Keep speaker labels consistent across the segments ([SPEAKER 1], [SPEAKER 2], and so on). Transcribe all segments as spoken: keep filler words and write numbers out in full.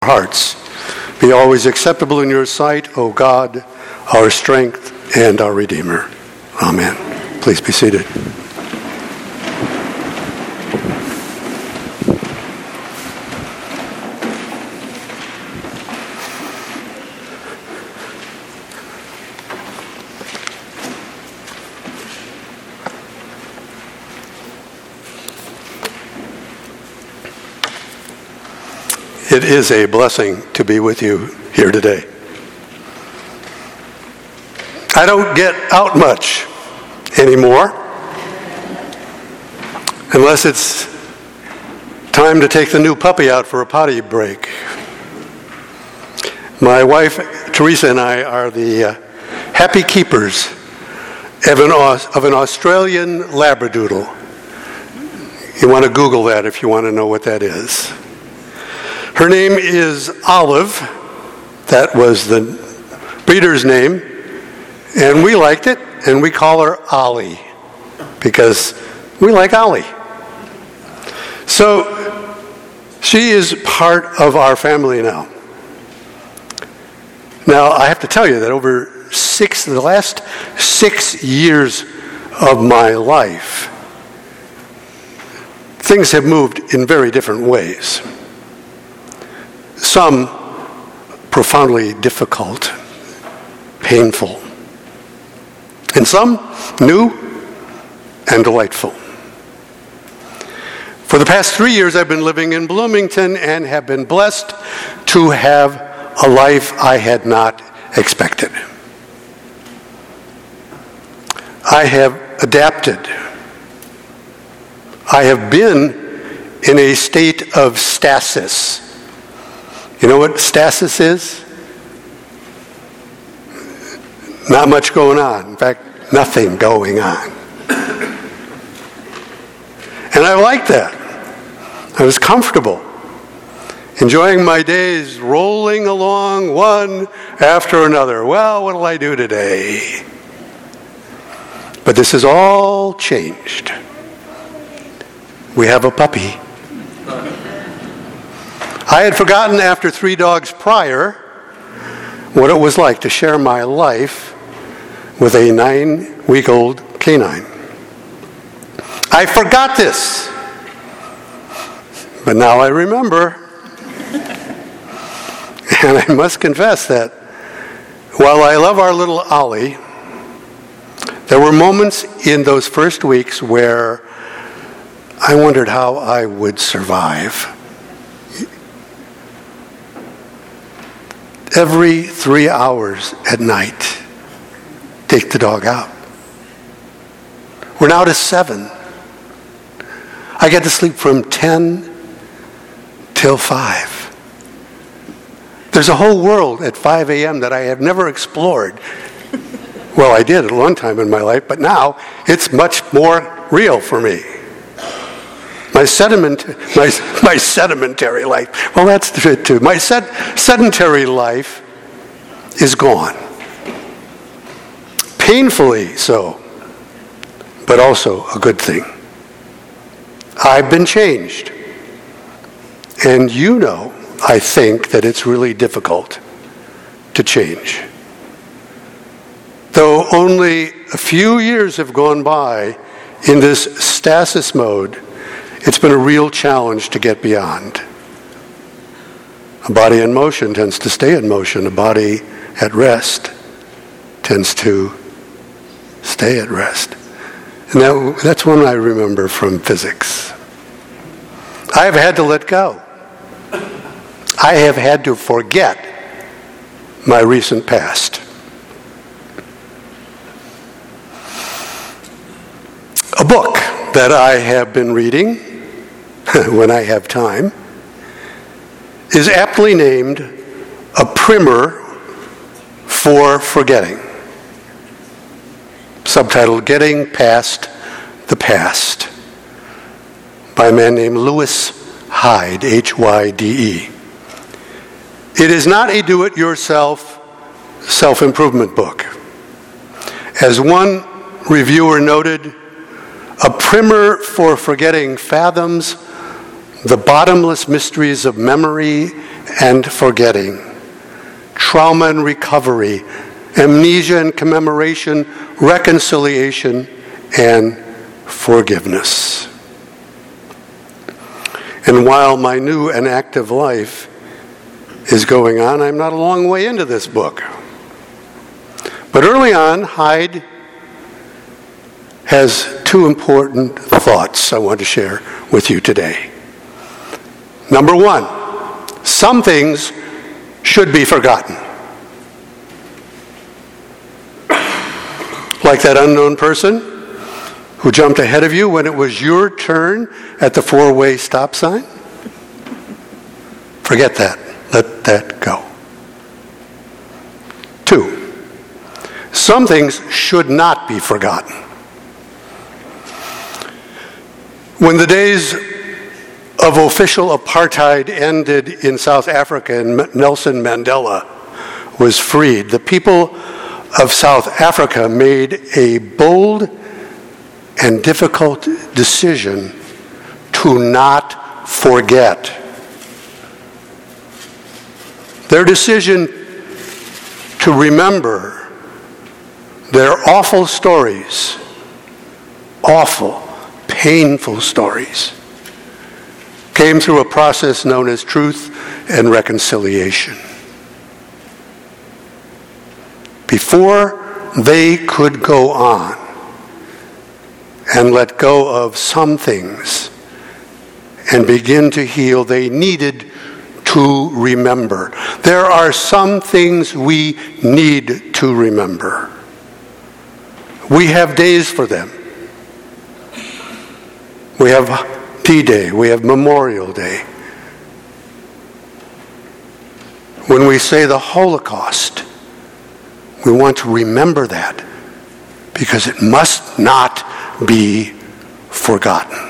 [SPEAKER 1] hearts be always acceptable in your sight, O God, our strength and our Redeemer. Amen. Please be seated. It is a blessing to be with you here today. I don't get out much anymore unless it's time to take the new puppy out for a potty break. My wife, Teresa, and I are the uh, happy keepers of an, of an Australian Labradoodle. You want to Google that if you want to know what that is. Her name is Olive. That was the breeder's name. And we liked it, and we call her Ollie because we like Ollie. So she is part of our family now. Now, I have to tell you that over six, the last six years of my life, things have moved in very different ways. Some profoundly difficult, painful, and some new and delightful. For the past three years, I've been living in Bloomington and have been blessed to have a life I had not expected. I have adapted. I have been in a state of stasis. You know what stasis is? Not much going on. In fact, nothing going on. And I liked that. I was comfortable, enjoying my days, rolling along one after another. Well, what will I do today? But this has all changed. We have a puppy. I had forgotten after three dogs prior what it was like to share my life with a nine-week-old canine. I forgot this, but now I remember. And I must confess that while I love our little Ollie, there were moments in those first weeks where I wondered how I would survive. Every three hours at night, take the dog out. We're now to seven. I get to sleep from ten till five. There's a whole world at five a.m. that I have never explored. Well, I did at one time in my life, but now it's much more real for me. My sediment, my, my sedimentary life, well, that's it too. My sed, sedentary life is gone. Painfully so, but also a good thing. I've been changed. And you know, I think, that it's really difficult to change. Though only a few years have gone by in this stasis mode, it's been a real challenge to get beyond. A body in motion tends to stay in motion. A body at rest tends to stay at rest. And that, that's one I remember from physics. I have had to let go. I have had to forget my recent past. A book that I have been reading when I have time is aptly named A Primer for Forgetting, subtitled Getting Past the Past, by a man named Lewis Hyde, H Y D E. It is not a do-it-yourself self-improvement book. As one reviewer noted, A Primer for Forgetting fathoms the bottomless mysteries of memory and forgetting, trauma and recovery, amnesia and commemoration, reconciliation and forgiveness. And while my new and active life is going on, I'm not a long way into this book. But early on, Hyde has two important thoughts I want to share with you today. Number one, some things should be forgotten. Like that unknown person who jumped ahead of you when it was your turn at the four-way stop sign. Forget that. Let that go. Two, some things should not be forgotten. When the days of official apartheid ended in South Africa and Nelson Mandela was freed, the people of South Africa made a bold and difficult decision to not forget. Their decision to remember their awful stories, awful, painful stories, came through a process known as truth and reconciliation. Before they could go on and let go of some things and begin to heal, they needed to remember. There are some things we need to remember. We have days for them. We have D-Day, we have Memorial Day. When we say the Holocaust, we want to remember that because it must not be forgotten.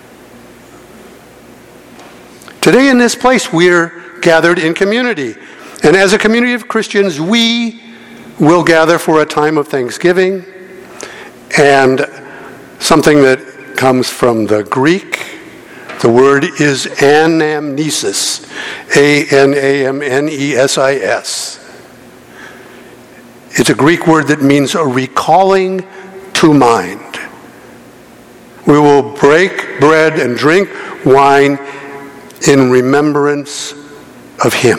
[SPEAKER 1] Today in this place, we're gathered in community. And as a community of Christians, we will gather for a time of thanksgiving and something that comes from the Greek. The word is anamnesis, A N A M N E S I S. It's a Greek word that means a recalling to mind. We will break bread and drink wine in remembrance of him.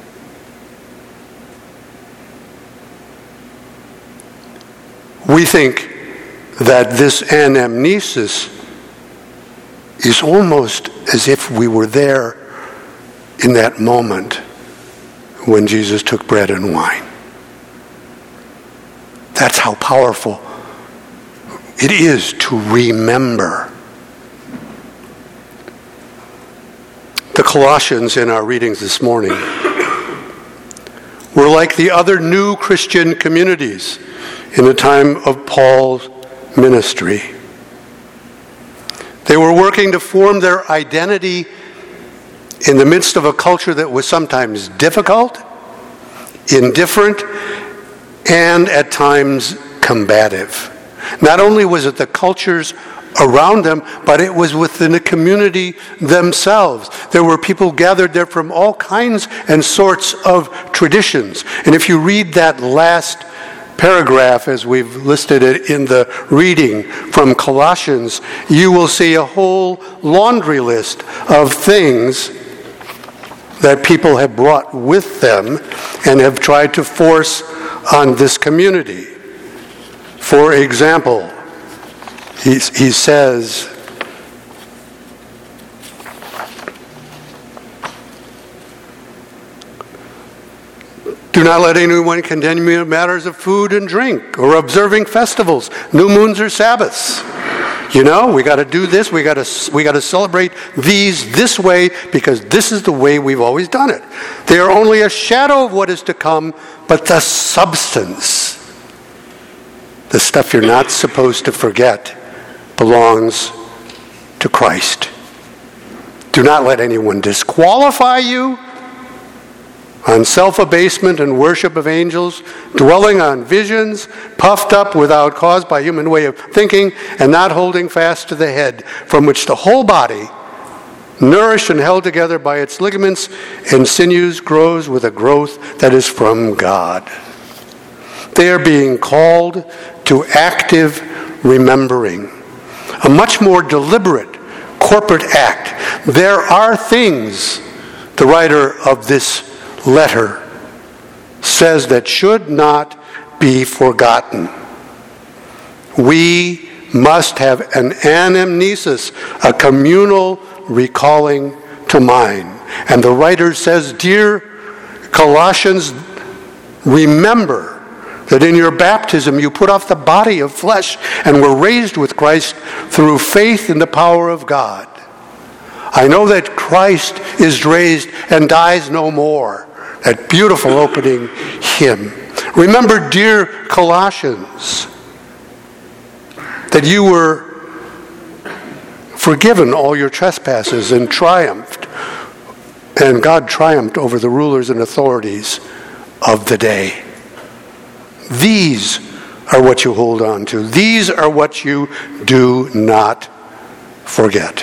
[SPEAKER 1] We think that this anamnesis is almost as if we were there in that moment when Jesus took bread and wine. That's how powerful it is to remember. The Colossians in our readings this morning were like the other new Christian communities in the time of Paul's ministry. They were working to form their identity in the midst of a culture that was sometimes difficult, indifferent, and at times combative. Not only was it the cultures around them, but it was within the community themselves. There were people gathered there from all kinds and sorts of traditions. And if you read that last paragraph, as we've listed it in the reading from Colossians, you will see a whole laundry list of things that people have brought with them and have tried to force on this community. For example, he, he says, do not let anyone condemn you in matters of food and drink or observing festivals, new moons or Sabbaths. You know, we got to do this. We got to we got to celebrate these this way because this is the way we've always done it. They are only a shadow of what is to come, but the substance, the stuff you're not supposed to forget, belongs to Christ. Do not let anyone disqualify you on self-abasement and worship of angels, dwelling on visions, puffed up without cause by human way of thinking, and not holding fast to the head, from which the whole body, nourished and held together by its ligaments and sinews, grows with a growth that is from God. They are being called to active remembering, a much more deliberate corporate act. There are things, the writer of this letter says, that should not be forgotten. We must have an anamnesis, a communal recalling to mind. And the writer says, dear Colossians, remember that in your baptism you put off the body of flesh and were raised with Christ through faith in the power of God. I know that Christ is raised and dies no more. That beautiful opening hymn. Remember, dear Colossians, that you were forgiven all your trespasses and triumphed, and God triumphed over the rulers and authorities of the day. These are what you hold on to. These are what you do not forget.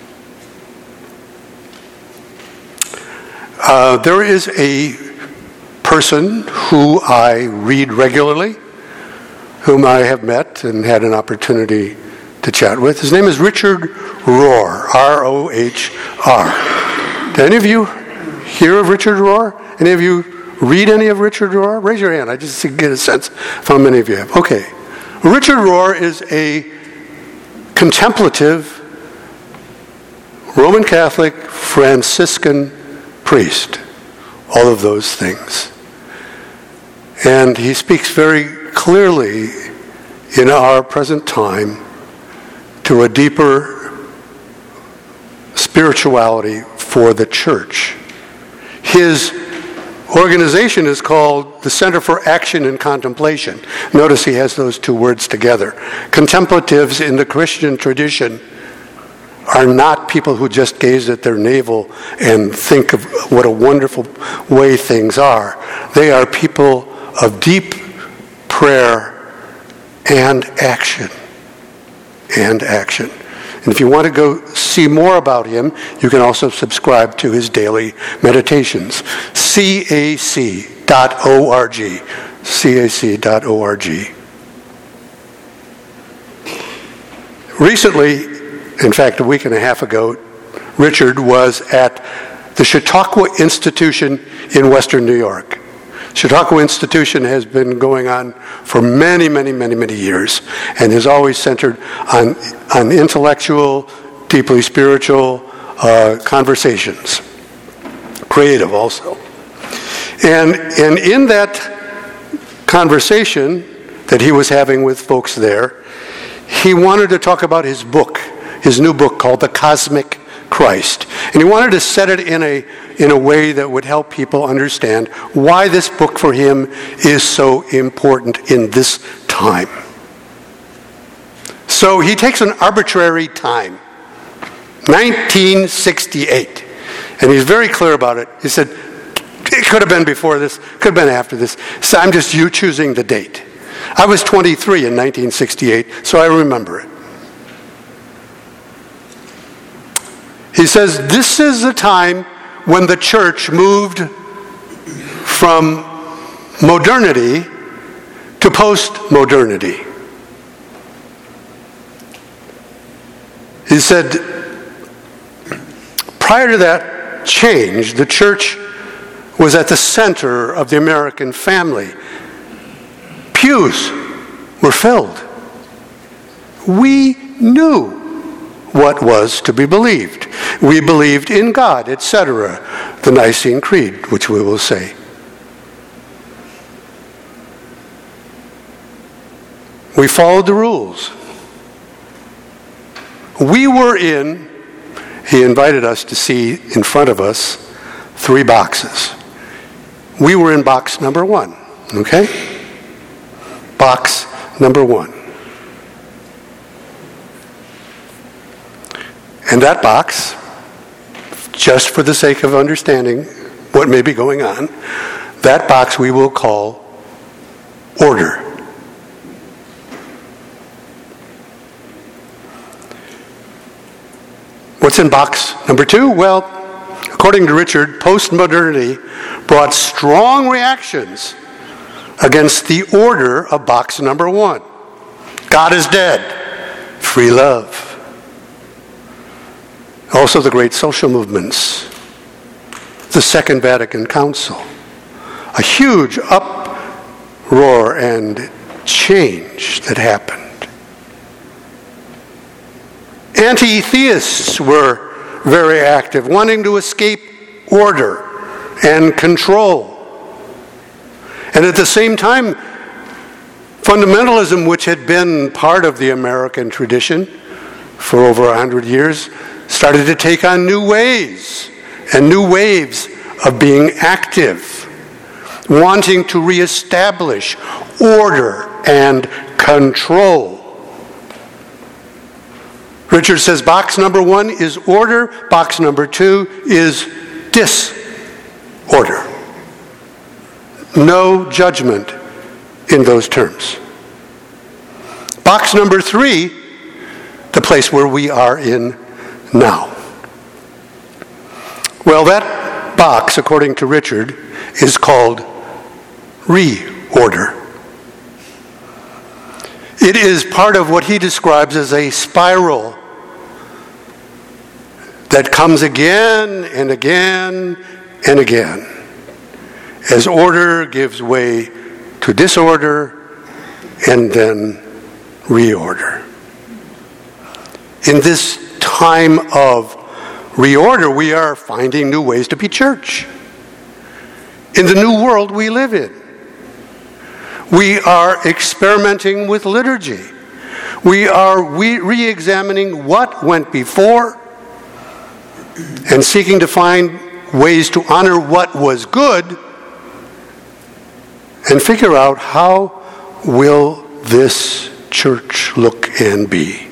[SPEAKER 1] Uh, there is a person who I read regularly, whom I have met and had an opportunity to chat with. His name is Richard Rohr, R O H R. Did any of you hear of Richard Rohr? Any of you read any of Richard Rohr? Raise your hand. I just get a sense of how many of you have. Okay. Richard Rohr is a contemplative Roman Catholic Franciscan priest. All of those things. And he speaks very clearly in our present time to a deeper spirituality for the church. His organization is called the Center for Action and Contemplation. Notice he has those two words together. Contemplatives in the Christian tradition are not people who just gaze at their navel and think of what a wonderful way things are. They are people of deep prayer and action. And action. And if you want to go see more about him, you can also subscribe to his daily meditations. C A C dot org. C A C dot org. Recently, in fact, a week and a half ago, Richard was at the Chautauqua Institution in Western New York. Chautauqua Institution has been going on for many, many, many, many years and is always centered on, on intellectual, deeply spiritual uh, conversations. Creative also. And, and in that conversation that he was having with folks there, he wanted to talk about his book, his new book called The Cosmic Christ. And he wanted to set it in a in a way that would help people understand why this book for him is so important in this time. So he takes an arbitrary time, nineteen sixty-eight, and he's very clear about it. He said, it could have been before this, could have been after this. So I'm just you choosing the date. I was twenty-three in nineteen sixty-eight, so I remember it. He says, this is the time when the church moved from modernity to post-modernity. He said, prior to that change, the church was at the center of the American family. Pews were filled. We knew what was to be believed. We believed in God, et cetera. The Nicene Creed, which we will say. We followed the rules. We were in, he invited us to see in front of us three boxes. We were in box number one, okay? Box number one. And that box, just for the sake of understanding what may be going on, that box we will call order. What's in box number two? Well, according to Richard, postmodernity brought strong reactions against the order of box number one. God is dead. Free love. Also the great social movements. The Second Vatican Council. A huge uproar and change that happened. Anti-theists were very active, wanting to escape order and control. And at the same time, fundamentalism, which had been part of the American tradition for over a hundred years, started to take on new ways and new waves of being active, wanting to reestablish order and control. Richard says box number one is order, box number two is disorder. No judgment in those terms. Box number three, the place where we are in now. Well, that box, according to Richard, is called reorder. It is part of what he describes as a spiral that comes again and again and again as order gives way to disorder and then reorder. In this time of reorder, we are finding new ways to be church. In the new world we live in, we are experimenting with liturgy. We are re-examining what went before and seeking to find ways to honor what was good and figure out how will this church look and be.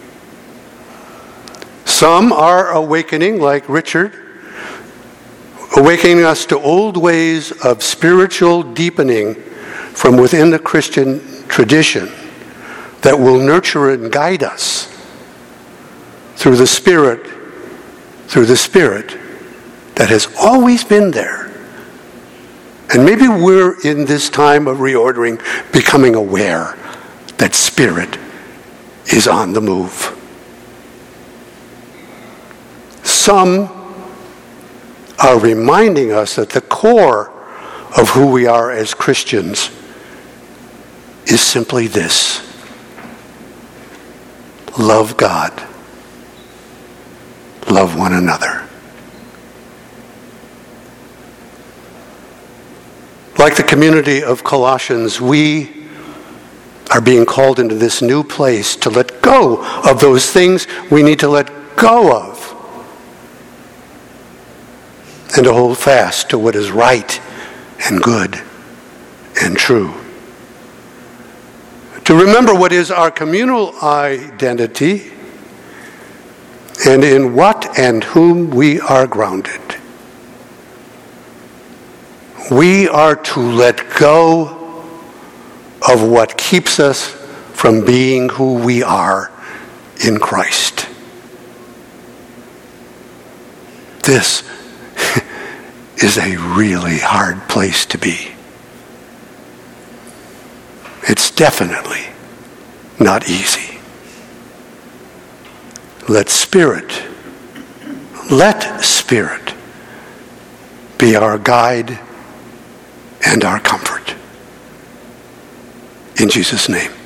[SPEAKER 1] Some are awakening, like Richard, awakening us to old ways of spiritual deepening from within the Christian tradition that will nurture and guide us through the Spirit, through the Spirit that has always been there. And maybe we're in this time of reordering becoming aware that Spirit is on the move. Some are reminding us that the core of who we are as Christians is simply this: love God, love one another. Like the community of Colossians, we are being called into this new place to let go of those things we need to let go of and to hold fast to what is right and good and true. To remember what is our communal identity and in what and whom we are grounded. We are to let go of what keeps us from being who we are in Christ. This is a really hard place to be. It's definitely not easy. Let Spirit, let Spirit be our guide and our comfort. In Jesus' name.